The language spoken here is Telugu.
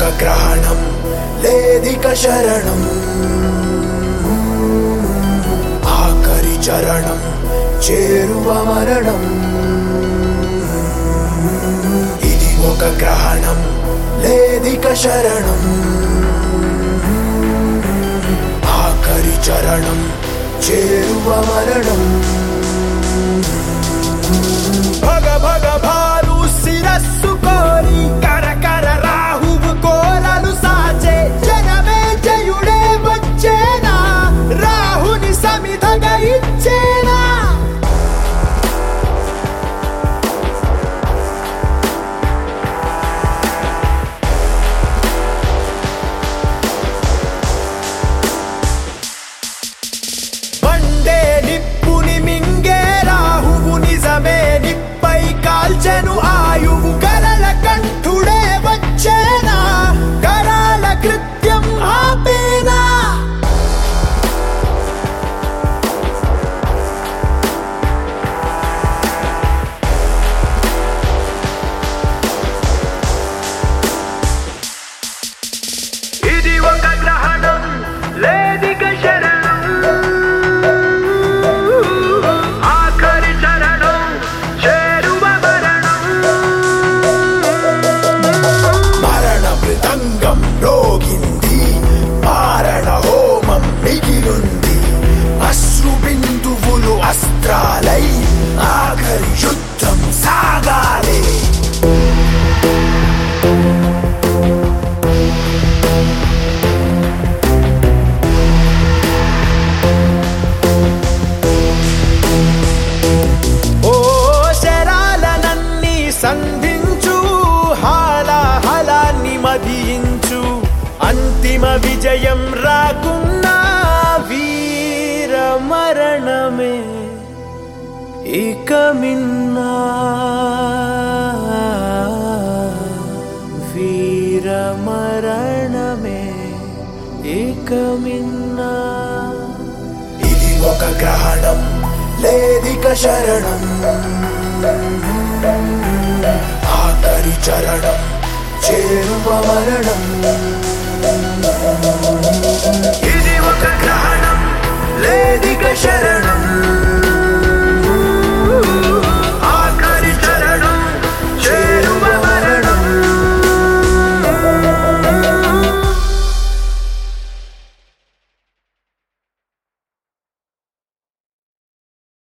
గ్రహణం లేదిక శరణం ఆఖరి చరణం చేరువ మరణం ఇది ఒక గ్రహణం లేదిక శరణం ఆఖరి చరణం చేరువ మరణం భగ భగ భారు శిరస్సు కోరి కరకర రాహువు కోరలు సాచే జనమే జయుడే వచ్చేనా రాహుని సమిధగా ఇచ్చేనా కాల్చెను ఆయువు కరళ కంఠుడే వచ్చేనా కరాళ కృత్యం ఆపేనా ఇది ఒక గ్రహణం లేదిక శరణం ఆఖరి చరణం మృదంగం రోగింది మారణ హోమం మిగిలుంది అశ్రు బిందువులు అస్త్రాలై ఆఖరి యుద్ధం సాగాలి ఓ శరాలనన్నీ సంధించు హాలాహలాన్ని మదించు అంతిమ విజయం రాకున్నా వీర మరణమే ఇక మిన్నా వీర మరణమే ఇక మిన్నా ఇది ఒక గ్రహణం లేదిక శరణం ఆఖరి చరణం చేరువ మరణం ఇది ఒక గ్రహణం లేదిక శరణం